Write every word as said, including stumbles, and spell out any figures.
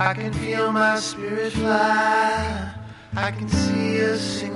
I can feel my spirit fly. I can see us sing